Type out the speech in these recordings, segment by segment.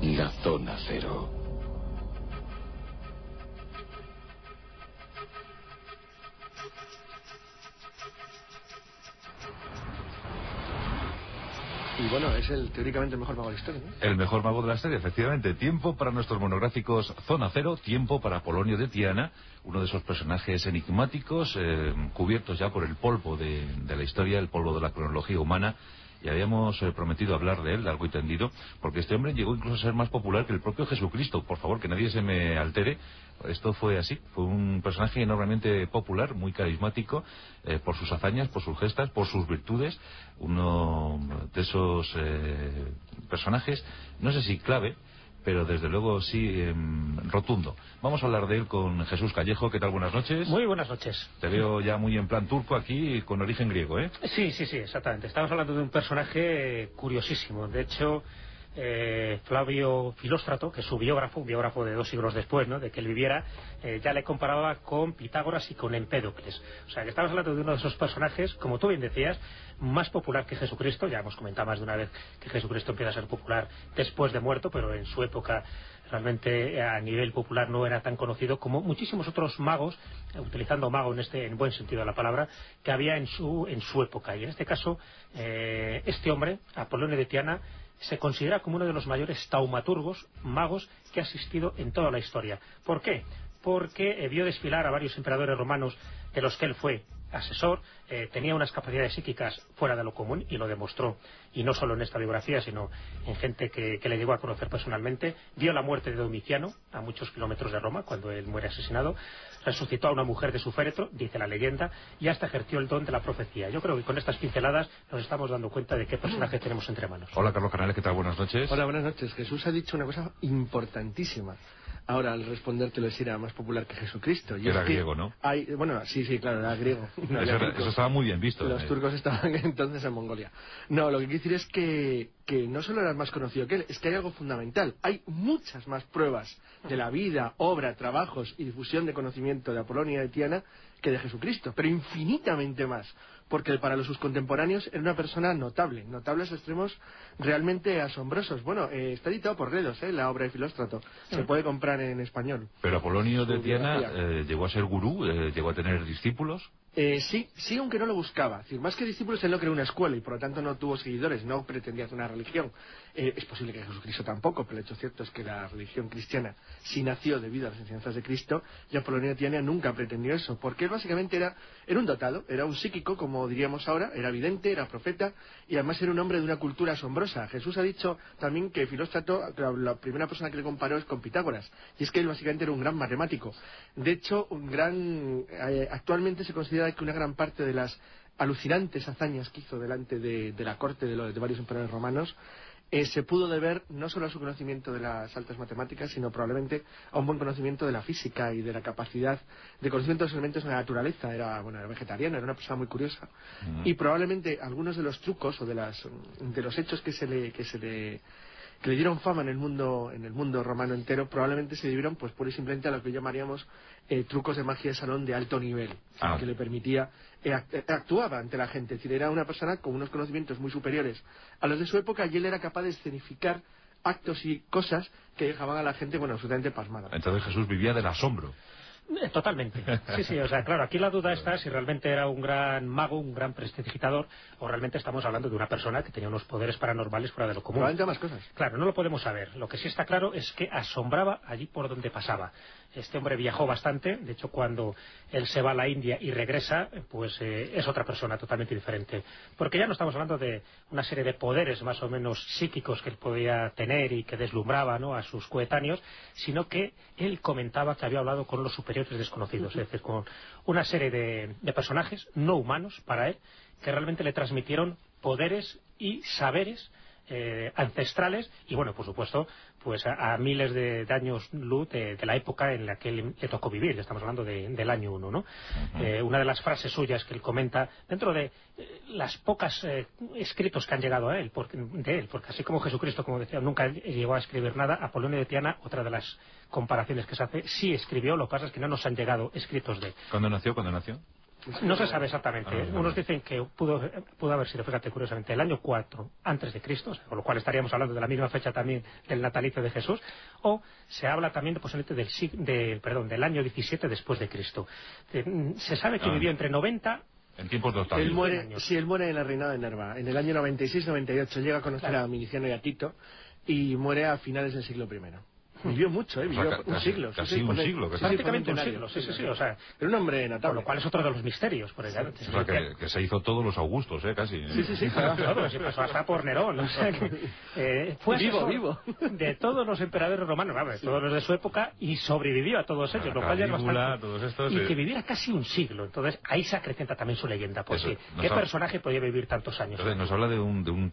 La Zona Cero. Y bueno, es teóricamente el mejor mago de la historia, ¿no? El mejor mago de la historia, efectivamente. Tiempo para nuestros monográficos Zona Cero, tiempo para Polonio de Tiana, uno de esos personajes enigmáticos, cubiertos ya por el polvo de la historia, el polvo de la cronología humana. Y habíamos prometido hablar de él, largo y tendido, porque este hombre llegó incluso a ser más popular que el propio Jesucristo. Por favor, que nadie se me altere. Esto fue así. Fue un personaje enormemente popular, muy carismático, por sus hazañas, por sus gestas, por sus virtudes. Uno de esos personajes, no sé si clave, pero desde luego sí rotundo. Vamos a hablar de él con Jesús Callejo. ¿Qué tal? Buenas noches. Muy buenas noches. Te veo ya muy en plan turco aquí, con origen griego, ¿eh? Sí, exactamente. Estamos hablando de un personaje curiosísimo. De hecho, Flavio Filóstrato, que es su biógrafo, un biógrafo de 2 siglos después, ¿no?, de que él viviera, ya le comparaba con Pitágoras y con Empédocles. O sea, que estamos hablando de uno de esos personajes, como tú bien decías, más popular que Jesucristo. Ya hemos comentado más de una vez que Jesucristo empieza a ser popular después de muerto, pero en su época realmente a nivel popular no era tan conocido como muchísimos otros magos, utilizando mago en buen sentido de la palabra, que había en su época. Y en este caso, este hombre, Apolonio de Tiana, se considera como uno de los mayores taumaturgos, magos, que ha existido en toda la historia. ¿Por qué? Porque vio desfilar a varios emperadores romanos de los que él fue asesor, tenía unas capacidades psíquicas fuera de lo común y lo demostró, y no solo en esta biografía sino en gente que le llegó a conocer personalmente. Vio la muerte de Domiciano a muchos kilómetros de Roma cuando él muere asesinado, resucitó a una mujer de su féretro, dice la leyenda, y hasta ejerció el don de la profecía. Yo creo que con estas pinceladas nos estamos dando cuenta de qué personaje tenemos entre manos. Hola, Carlos Canales, ¿qué tal? Buenas noches. Hola, buenas noches. Jesús ha dicho una cosa importantísima. Ahora, al respondértelo, es era más popular que Jesucristo. Y era griego, ¿no? Bueno, sí, claro, era griego. No, eso estaba muy bien visto. Los turcos estaban entonces en Mongolia. No, lo que quiero decir es que no solo era más conocido que él, es que hay algo fundamental. Hay muchas más pruebas de la vida, obra, trabajos y difusión de conocimiento de Apolonio de Tiana que de Jesucristo, pero infinitamente más. Porque para sus contemporáneos era una persona notable, notables extremos realmente asombrosos. Bueno, está editado por Ledos, la obra de Filóstrato. Se puede comprar en español. Pero Apolonio de Tiana llegó a ser gurú, llegó a tener discípulos. Sí, aunque no lo buscaba. Es decir, más que discípulos, él no creó una escuela y por lo tanto no tuvo seguidores, no pretendía hacer una religión. Es posible que Jesucristo tampoco, pero el hecho cierto es que la religión cristiana sí nació debido a las enseñanzas de Cristo, y Apolonio de Tiana nunca pretendió eso, porque él básicamente era un dotado, era un psíquico, como diríamos ahora, era vidente, era profeta, y además era un hombre de una cultura asombrosa. Jesús ha dicho también que Filóstrato, la primera persona que le comparó es con Pitágoras, y es que él básicamente era un gran matemático. De hecho, actualmente se considera que una gran parte de las alucinantes hazañas que hizo delante de la corte de varios emperadores romanos se pudo deber no solo a su conocimiento de las altas matemáticas, sino probablemente a un buen conocimiento de la física y de la capacidad de conocimiento de los elementos de la naturaleza. Era vegetariano, era una persona muy curiosa. Y probablemente algunos de los trucos o de los hechos que le dieron fama en el mundo romano entero, probablemente se debieron pues pura y simplemente a lo que llamaríamos trucos de magia de salón de alto nivel, que le permitía actuaba ante la gente. Es decir, era una persona con unos conocimientos muy superiores a los de su época, y él era capaz de escenificar actos y cosas que dejaban a la gente absolutamente pasmada. Entonces Jesús vivía del asombro. Totalmente. Sí, o sea, claro, aquí la duda está si realmente era un gran mago, un gran prestidigitador, o realmente estamos hablando de una persona que tenía unos poderes paranormales fuera de lo común. Probablemente más cosas. Claro, no lo podemos saber. Lo que sí está claro es que asombraba allí por donde pasaba. Este hombre viajó bastante, de hecho cuando él se va a la India y regresa, pues es otra persona totalmente diferente. Porque ya no estamos hablando de una serie de poderes más o menos psíquicos que él podía tener y que deslumbraba, ¿no?, a sus coetáneos, sino que él comentaba que había hablado con los superiores desconocidos, es decir, con una serie de personajes no humanos para él, que realmente le transmitieron poderes y saberes ancestrales, y bueno, por supuesto, pues a miles de años luz de la época en la que él le tocó vivir. Estamos hablando del año 1, ¿no? Una de las frases suyas que él comenta, dentro de las pocas escritos que han llegado a él, porque así como Jesucristo, como decía, nunca llegó a escribir nada, Apolonio de Tiana, otra de las comparaciones que se hace, sí escribió, lo que pasa es que no nos han llegado escritos de él. ¿Cuándo nació? No se sabe exactamente. Unos dicen que pudo haber sido, fíjate, curiosamente, el año 4 antes de Cristo, con lo cual estaríamos hablando de la misma fecha también del natalicio de Jesús, o se habla también posiblemente del año 17 después de Cristo. Se sabe que vivió entre 90... En tiempos de Octavio. Él muere en el reinado de Nerva. En el año 96-98 llega a conocer a Domiciano y a Tito y muere a finales del siglo I. Vivió mucho, vivió un siglo. Casi un siglo. Prácticamente un siglo, sí. O sea, era un hombre notable. Por lo cual es otro de los misterios. Por ejemplo. O sea, que se hizo todos los Augustos, casi. Sí. Claro, se pasó hasta por Nerón. O sea, fue vivo. De todos los emperadores romanos, todos los de su época, y sobrevivió a todos ellos, lo cual ya es bastante. Todos estos, y que viviera casi un siglo. Entonces, ahí se acrecenta también su leyenda, porque ¿qué personaje podía vivir tantos años? Entonces, nos habla de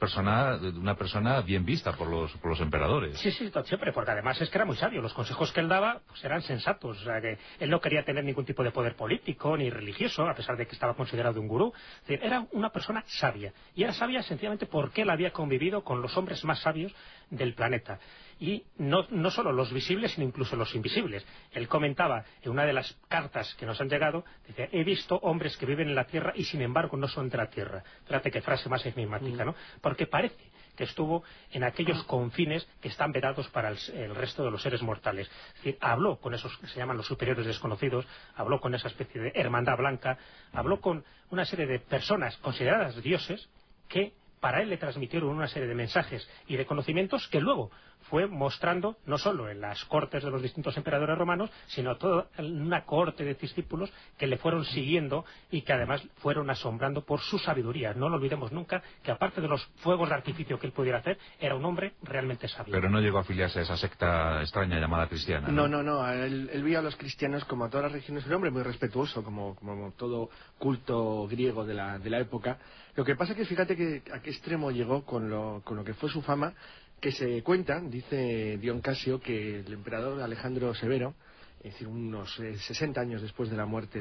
una persona bien vista por los emperadores. Sí, siempre, porque además es que era muy sabio. Los consejos que él daba pues eran sensatos. O sea, que él no quería tener ningún tipo de poder político ni religioso, a pesar de que estaba considerado un gurú. Es decir, era una persona sabia. Y era sabia sencillamente porque él había convivido con los hombres más sabios del planeta. Y no solo los visibles, sino incluso los invisibles. Él comentaba en una de las cartas que nos han llegado, dice, he visto hombres que viven en la Tierra y sin embargo no son de la Tierra. Fíjate qué frase más enigmática, ¿no? Porque parece que estuvo en aquellos confines que están vedados para el resto de los seres mortales. Es decir, habló con esos que se llaman los superiores desconocidos, habló con esa especie de hermandad blanca, habló con una serie de personas consideradas dioses que para él le transmitieron una serie de mensajes y de conocimientos que luego fue mostrando no solo en las cortes de los distintos emperadores romanos, sino toda una cohorte de discípulos que le fueron siguiendo y que además fueron asombrando por su sabiduría. No lo olvidemos nunca que aparte de los fuegos de artificio que él pudiera hacer, era un hombre realmente sabio. Pero no llegó a afiliarse a esa secta extraña llamada cristiana. No. Él vio a los cristianos como a todas las religiones, un hombre muy respetuoso, como todo culto griego de la época. Lo que pasa es que fíjate que a qué extremo llegó con lo que fue su fama, que se cuenta, dice Dion Casio, que el emperador Alejandro Severo, es decir, unos 60 años después de la muerte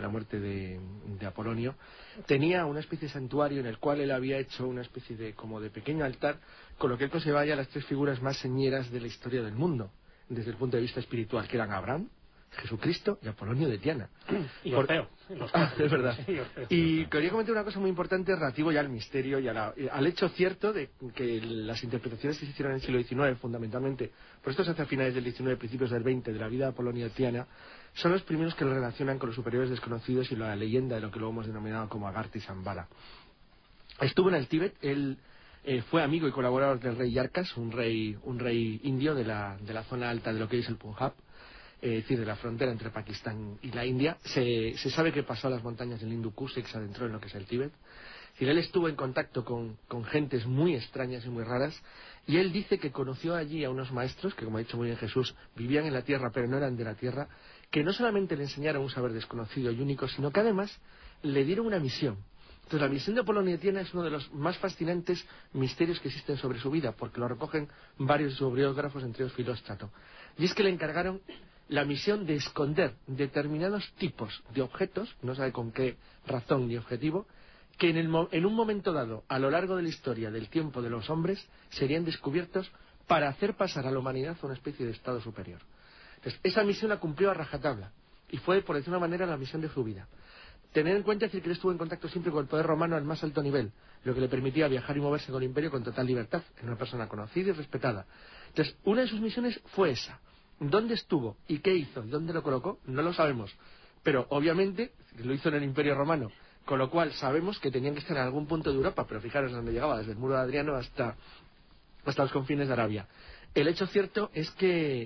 de Apolonio, tenía una especie de santuario en el cual él había hecho una especie de pequeño altar con lo que él consideraba ya las tres figuras más señeras de la historia del mundo, desde el punto de vista espiritual, que eran Abraham, Jesucristo y Apolonio de Tiana. Y Orfeo. Es verdad. Sí, Orfeo. Y quería comentar una cosa muy importante relativo ya al misterio y al hecho cierto de que las interpretaciones que se hicieron en el siglo XIX, fundamentalmente, por esto es hacia finales del XIX, principios del XX, de la vida de Apolonio de Tiana, son los primeros que lo relacionan con los superiores desconocidos y la leyenda de lo que luego hemos denominado como Agartha y Shambhala. Estuvo en el Tíbet, él fue amigo y colaborador del rey Yarkas, un rey indio de la zona alta de lo que es el Punjab, es decir, de la frontera entre Pakistán y la India. Se sabe que pasó a las montañas del Hindu Kush y que se adentró en lo que es el Tíbet. Es decir, él estuvo en contacto con gentes muy extrañas y muy raras, y él dice que conoció allí a unos maestros que, como ha dicho muy bien Jesús, vivían en la tierra pero no eran de la tierra, que no solamente le enseñaron un saber desconocido y único, sino que además le dieron una misión. Entonces, la misión de Apolonio de Tiana es uno de los más fascinantes misterios que existen sobre su vida, porque lo recogen varios de sus biógrafos, entre ellos Filóstrato. Y es que le encargaron la misión de esconder determinados tipos de objetos, no sabe con qué razón ni objetivo, que en un momento dado, a lo largo de la historia del tiempo de los hombres, serían descubiertos para hacer pasar a la humanidad a una especie de estado superior. Entonces, esa misión la cumplió a rajatabla, y fue, por decir una manera, la misión de su vida. Tener en cuenta, decir, que él estuvo en contacto siempre con el poder romano al más alto nivel, lo que le permitía viajar y moverse con el imperio con total libertad, en una persona conocida y respetada. Entonces, una de sus misiones fue esa. ¿Dónde estuvo y qué hizo? ¿Dónde lo colocó? No lo sabemos. Pero obviamente lo hizo en el Imperio Romano, con lo cual sabemos que tenían que estar en algún punto de Europa, pero fijaros dónde llegaba, desde el muro de Adriano hasta los confines de Arabia. El hecho cierto es que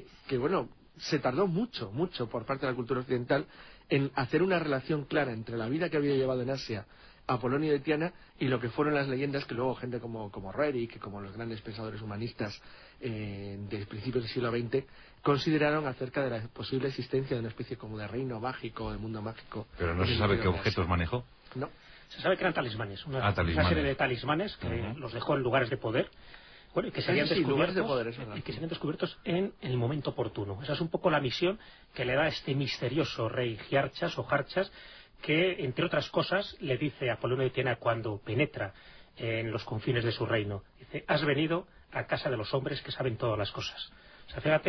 se tardó mucho por parte de la cultura occidental en hacer una relación clara entre la vida que había llevado en Asia Apolonio de Tiana y lo que fueron las leyendas que luego gente como Roerich, como los grandes pensadores humanistas de principios del siglo XX consideraron acerca de la posible existencia de una especie como de reino mágico, de mundo mágico. Pero no se sabe qué objetos manejó. No. Se sabe que eran talismanes, una serie de talismanes que los dejó en lugares de poder. Bueno, y que serían descubiertos en el momento oportuno. Esa es un poco la misión que le da este misterioso rey Giarchas o Jarchas, que, entre otras cosas, le dice a Apolonio de Tiana cuando penetra en los confines de su reino. Dice, has venido a casa de los hombres que saben todas las cosas. O sea, fíjate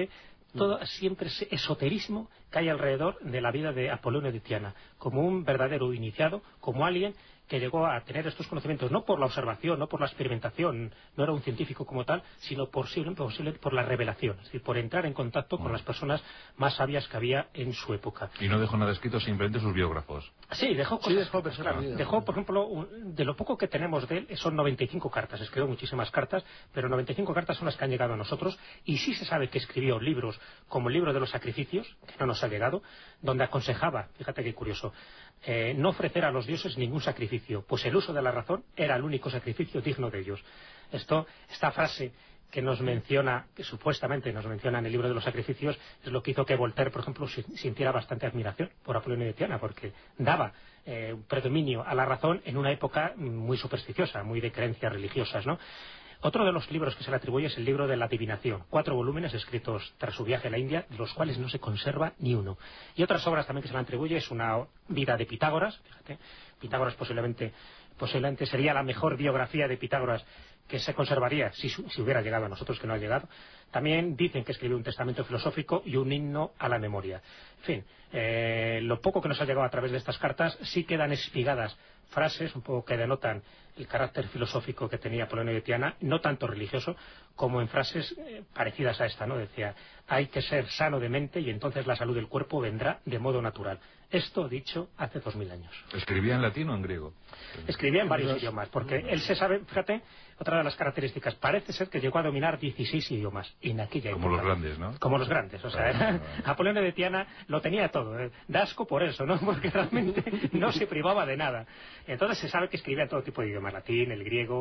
todo siempre ese esoterismo que hay alrededor de la vida de Apolonio de Tiana, como un verdadero iniciado, como alguien que llegó a tener estos conocimientos no por la observación, no por la experimentación, no era un científico como tal, sino por la revelación, es decir, por entrar en contacto con las personas más sabias que había en su época. Y no dejó nada escrito, simplemente sus biógrafos. Sí, dejó cosas. Sí, dejó personas. Claro, dejó, por ejemplo, de lo poco que tenemos de él, son 95 cartas, escribió muchísimas cartas, pero 95 cartas son las que han llegado a nosotros, y sí se sabe que escribió libros, como el libro de los sacrificios, que no nos ha llegado, donde aconsejaba, fíjate qué curioso, no ofrecer a los dioses ningún sacrificio, pues el uso de la razón era el único sacrificio digno de ellos. Esta frase que nos menciona, que supuestamente nos menciona en el libro de los sacrificios, es lo que hizo que Voltaire, por ejemplo, sintiera bastante admiración por Apolonio de Tiana, porque daba un predominio a la razón en una época muy supersticiosa, muy de creencias religiosas, ¿no? Otro de los libros que se le atribuye es el libro de la adivinación, 4 volúmenes escritos tras su viaje a la India, de los cuales no se conserva ni uno. Y otras obras también que se le atribuye es una vida de Pitágoras, fíjate, Pitágoras posiblemente sería la mejor biografía de Pitágoras que se conservaría si hubiera llegado a nosotros, que no ha llegado. También dicen que escribió un testamento filosófico y un himno a la memoria. En fin, lo poco que nos ha llegado a través de estas cartas sí quedan espigadas frases un poco que denotan el carácter filosófico que tenía Apolonio de Tiana, no tanto religioso, como en frases parecidas a esta, ¿no? Decía, hay que ser sano de mente y entonces la salud del cuerpo vendrá de modo natural. Esto dicho hace 2000 años. ¿Escribía en latín o en griego? Escribía en varios idiomas, porque él se sabe, fíjate, otra de las características, parece ser que llegó a dominar 16 idiomas en aquella época. Como los grandes, ¿no? Como los grandes, o sea, Apolonio de Tiana lo tenía todo, da asco por eso, ¿no? Porque realmente no se privaba de nada. Entonces se sabe que escribía en todo tipo de idiomas, latín, el griego,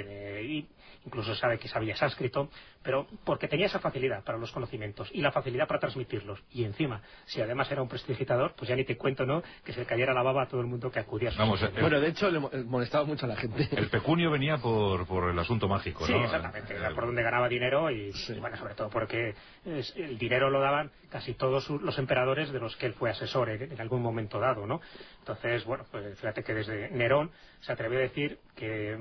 y incluso sabe que sabía sánscrito, pero porque tenía esa facilidad para los conocimientos y la facilidad para transmitirlos. Y encima, si además era un prestidigitador, pues ya ni te cuento, ¿no?, que se le cayera la baba a todo el mundo que acudía a sus Bueno, de hecho, le molestaba mucho a la gente. El pecunio venía por el asunto mágico, sí, ¿no? Sí, exactamente, era por donde ganaba dinero y bueno, sobre todo porque el dinero lo daban casi todos los emperadores de los que él fue asesor en algún momento dado, ¿no? Entonces, bueno, pues fíjate que desde Nerón se atrevió a decir que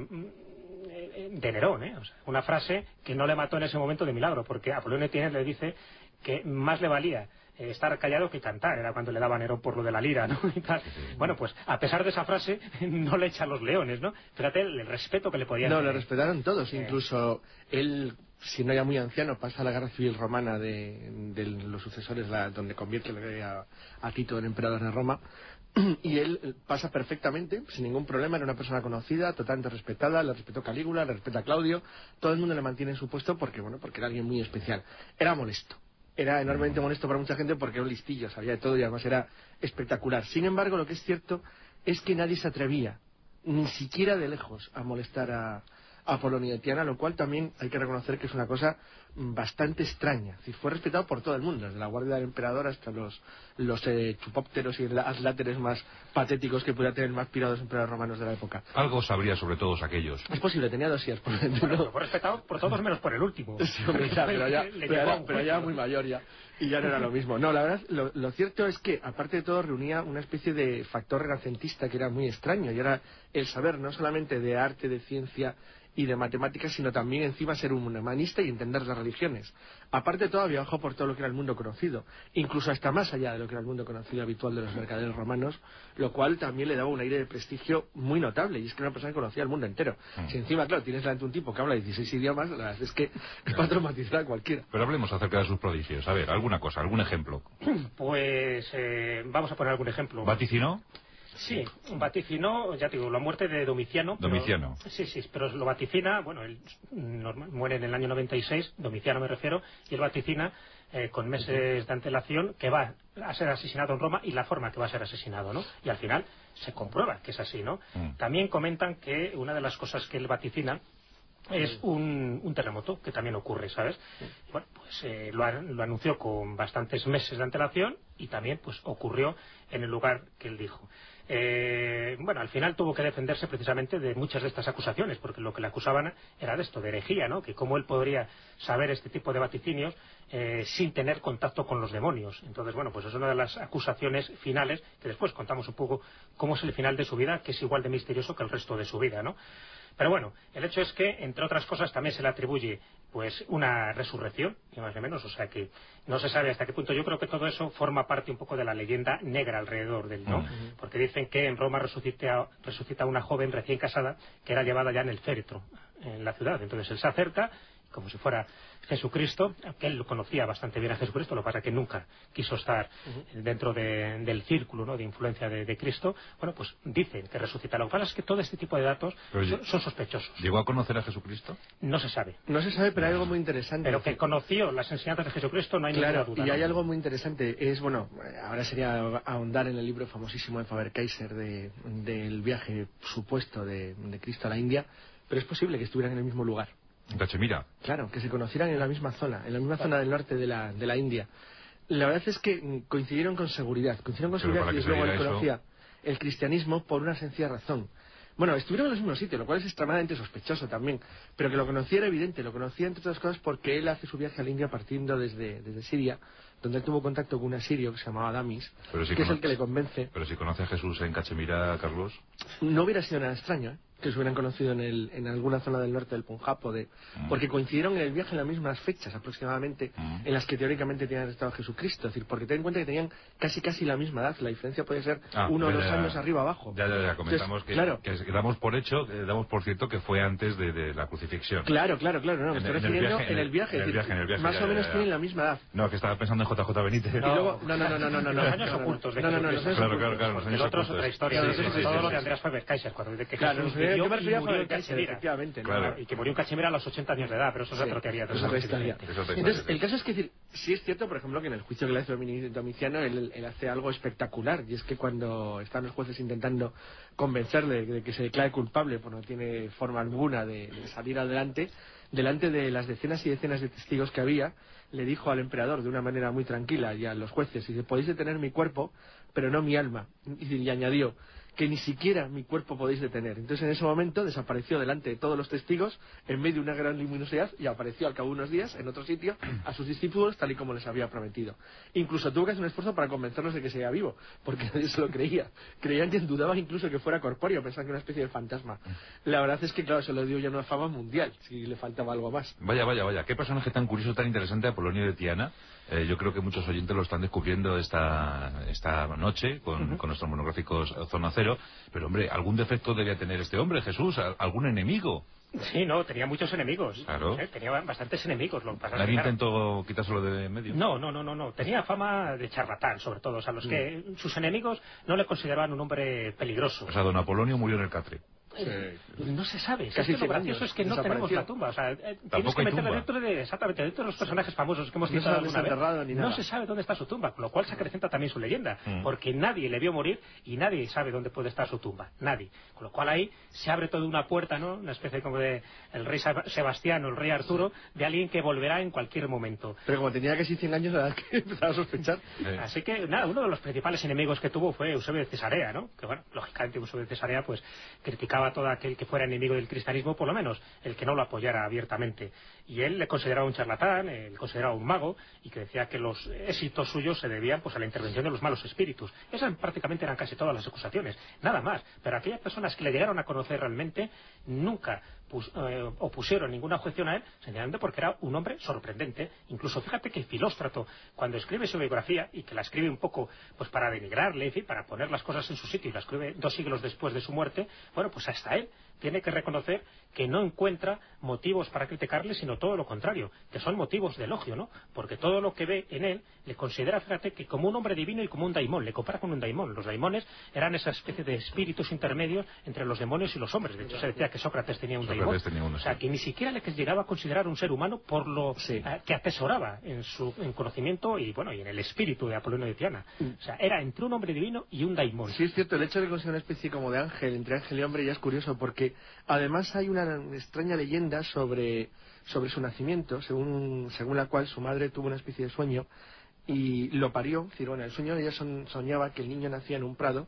de Nerón, o sea, una frase que no le mató en ese momento de milagro, porque Apolonio de Tiana le dice que más le valía estar callado que cantar, era cuando le daba Nerón por lo de la lira, ¿no? Y tal. Bueno, pues a pesar de esa frase no le echan los leones, ¿no? Fíjate el respeto que le podían No, le respetaron todos, incluso él, siendo ya muy anciano, pasa a la guerra civil romana de los sucesores, donde convierte a Tito en emperador de Roma, y él pasa perfectamente, sin ningún problema, era una persona conocida, totalmente respetada, le respetó Calígula, le respeta Claudio, todo el mundo le mantiene en su puesto porque era alguien muy especial. Era molesto. Era enormemente molesto para mucha gente porque era un listillo, sabía de todo y además era espectacular. Sin embargo, lo que es cierto es que nadie se atrevía, ni siquiera de lejos, a molestar a Apolonio de Tiana, lo cual también hay que reconocer que es una cosa bastante extraña. Es decir, fue respetado por todo el mundo, desde la guardia del emperador hasta los chupópteros y las láteres más patéticos que pudiera tener más pirados emperadores romanos de la época. Algo sabría sobre todos aquellos. Es posible, tenía dosías por dentro. Bueno, fue respetado por todos menos por el último. Sí, hombre, pero ya muy mayor ya. Y ya no era lo mismo. No, la verdad, lo cierto es que, aparte de todo, reunía una especie de factor renacentista que era muy extraño, y era el saber no solamente de arte, de ciencia y de matemáticas, sino también encima ser un humanista y entender las religiones. Aparte de todo, viajó por todo lo que era el mundo conocido, incluso hasta más allá de lo que era el mundo conocido habitual de los mercaderes romanos, lo cual también le daba un aire de prestigio muy notable, y es que era una persona que conocía el mundo entero. Si encima, claro, tienes delante un tipo que habla 16 idiomas, la verdad es que va a traumatizar a cualquiera. Pero hablemos acerca de sus prodigios. A ver, alguna cosa, algún ejemplo. Pues vamos a poner algún ejemplo. ¿Vaticinó? Sí, vaticinó, ya te digo, la muerte de Domiciano. Domiciano. Sí, pero lo vaticina, bueno, él muere en el año 96, Domiciano me refiero, y él vaticina con meses de antelación que va a ser asesinado en Roma y la forma que va a ser asesinado, ¿no? Y al final se comprueba que es así, ¿no? También comentan que una de las cosas que él vaticina es un terremoto, que también ocurre, ¿sabes? Bueno, pues lo anunció con bastantes meses de antelación y también pues ocurrió en el lugar que él dijo. Bueno, al final tuvo que defenderse precisamente de muchas de estas acusaciones, porque lo que le acusaban era de esto, de herejía, ¿no? Que cómo él podría saber este tipo de vaticinios sin tener contacto con los demonios. Entonces, bueno, pues es una de las acusaciones finales, que después contamos un poco cómo es el final de su vida, que es igual de misterioso que el resto de su vida, ¿no? Pero bueno, el hecho es que, entre otras cosas, también se le atribuye pues una resurrección, ni más ni menos, o sea que no se sabe hasta qué punto. Yo creo que todo eso forma parte un poco de la leyenda negra alrededor del, ¿no? Porque dicen que en Roma resucita una joven recién casada que era llevada ya en el féretro en la ciudad. Entonces él se acerca como si fuera Jesucristo, que él lo conocía bastante bien a Jesucristo, lo que pasa es que nunca quiso estar dentro del círculo, ¿no?, de influencia de Cristo. Bueno, pues dicen que resucita. Lo que pasa es que todo este tipo de datos son sospechosos. ¿Llegó a conocer a Jesucristo? No se sabe. No se sabe, pero hay algo muy interesante. Pero que conoció las enseñanzas de Jesucristo no hay ninguna duda. Y hay algo muy interesante. Es, bueno, ahora sería ahondar en el libro famosísimo de Faber-Kaiser del viaje supuesto de Cristo a la India, pero es posible que estuvieran en el mismo lugar. ¿En Cachemira? Claro, que se conocieran en la misma zona del norte de la India. La verdad es que coincidieron con seguridad. Y luego él conocía el cristianismo por una sencilla razón. Bueno, estuvieron en los mismos sitios, lo cual es extremadamente sospechoso también. Pero que lo conocía era evidente. Lo conocía, entre otras cosas, porque él hace su viaje a la India partiendo desde Siria, donde él tuvo contacto con un asirio que se llamaba Damis, que es el que le convence. Pero si conoce a Jesús en Cachemira, Carlos... No hubiera sido nada extraño, que se hubieran conocido en alguna zona del norte del Punjab, porque coincidieron en el viaje en las mismas fechas aproximadamente en las que teóricamente tenían estado Jesucristo. Es decir, porque ten en cuenta que tenían casi la misma edad. La diferencia puede ser 1 o 2 años arriba abajo. Ya comentamos. Entonces, que damos por hecho, damos por cierto que fue antes de la crucifixión. Claro, no, me estoy refiriendo en el viaje. Más o menos tienen la misma edad. No, que estaba pensando en JJ Benítez. Y luego, no. Los años ocultos de Jesucristo. Claro. El otro es otra historia. Todo lo de Andreas Faber-Kaiser, cuando dice que Jesús vivió y murió en Cachemira. Efectivamente. Y que murió en Cachemira a los 80 años de edad, pero eso es otra teoría. Entonces, el caso es que sí es cierto, por ejemplo, que en el juicio que le hace Domiciano, él hace algo espectacular, y es que cuando están los jueces intentando convencerle de que se declare culpable, pues no tiene forma alguna de salir adelante, delante de las decenas y decenas de testigos que había, le dijo al emperador de una manera muy tranquila y a los jueces, dice, podéis detener mi cuerpo, pero no mi alma. Y añadió que ni siquiera mi cuerpo podéis detener. Entonces en ese momento desapareció delante de todos los testigos en medio de una gran luminosidad y apareció al cabo de unos días en otro sitio a sus discípulos tal y como les había prometido. Incluso tuvo que hacer un esfuerzo para convencerlos de que seguía vivo, porque nadie se lo creía. Creían que dudaban incluso que fuera corpóreo, pensaban que era una especie de fantasma. La verdad es que claro, se lo dio ya una fama mundial, si le faltaba algo más. Vaya, qué personaje tan curioso, tan interesante, Apolonio de Tiana. Yo creo que muchos oyentes lo están descubriendo esta noche con nuestros monográficos Zona Cero. Pero, hombre, algún defecto debía tener este hombre, Jesús, algún enemigo. Sí, no, tenía muchos enemigos. Claro. Tenía bastantes enemigos. ¿Nadie intentó quitárselo de medio? No. Tenía fama de charlatán, sobre todo. O sea, los que sus enemigos no le consideraban un hombre peligroso. O sea, don Apolonio murió en el Catre. No se sabe. Casi lo gracioso es que no tenemos la tumba. O sea, tienes que meterla dentro de los personajes famosos que hemos citado alguna vez. No se sabe dónde está su tumba, con lo cual se acrecenta también su leyenda, porque nadie le vio morir y nadie sabe dónde puede estar su tumba. Nadie. Con lo cual ahí se abre toda una puerta, ¿no? Una especie como de el rey Sebastián o el rey Arturo, de alguien que volverá en cualquier momento. Pero como tenía casi 100 años, la verdad que empezaba a sospechar. Así que, nada, uno de los principales enemigos que tuvo fue Eusebio de Cesarea, ¿no? Que, bueno, lógicamente Eusebio de Cesarea, pues, criticaba a todo aquel que fuera enemigo del cristianismo, por lo menos el que no lo apoyara abiertamente. Y él le consideraba un charlatán, le consideraba un mago, y que decía que los éxitos suyos se debían pues a la intervención de los malos espíritus. Esas prácticamente eran casi todas las acusaciones, nada más. Pero aquellas personas que le llegaron a conocer realmente nunca opusieron ninguna objeción a él, sencillamente porque era un hombre sorprendente. Incluso fíjate que Filóstrato, cuando escribe su biografía, y que la escribe un poco pues para denigrarle, en fin, para poner las cosas en su sitio, y la escribe 2 siglos después de su muerte, bueno, pues hasta él tiene que reconocer que no encuentra motivos para criticarle, sino todo lo contrario, que son motivos de elogio, ¿no? Porque todo lo que ve en él le considera, fíjate, que como un hombre divino y como un daimón, le compara con un daimón. Los daimones eran esa especie de espíritus intermedios entre los demonios y los hombres. De hecho, se decía que Sócrates tenía un daimón. O sea, que ni siquiera le llegaba a considerar un ser humano por lo que atesoraba en conocimiento y, bueno, y en el espíritu de Apolonio de Tiana. O sea, era entre un hombre divino y un daimón. Sí, es cierto, el hecho de que considera una especie como de ángel, entre ángel y hombre, ya es curioso, porque además hay una extraña leyenda sobre su nacimiento, según la cual su madre tuvo una especie de sueño y lo parió. Es decir, bueno, el sueño ella soñaba que el niño nacía en un prado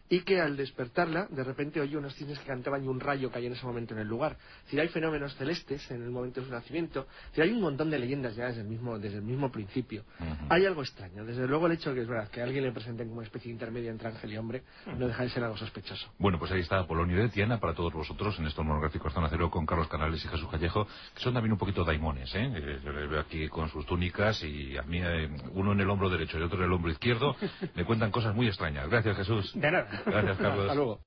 y que al despertarla, de repente oyó unos cisnes que cantaban y un rayo cayó en ese momento en el lugar. Es decir, hay fenómenos celestes en el momento de su nacimiento. Es decir, hay un montón de leyendas ya desde el mismo principio. Hay algo extraño. Desde luego el hecho de que es verdad que a alguien le presenten como una especie de intermedia entre ángel y hombre no deja de ser algo sospechoso. Bueno, pues ahí está Polonio de Tiana para todos vosotros en estos monográficos Zona Cero con Carlos Canales y Jesús Callejo, que son también un poquito daimones, ¿eh? Yo les veo aquí con sus túnicas y a mí uno en el hombro derecho y otro en el hombro izquierdo me cuentan cosas muy extrañas. Gracias, Jesús. De nada. Gracias, Carlos. Hasta luego.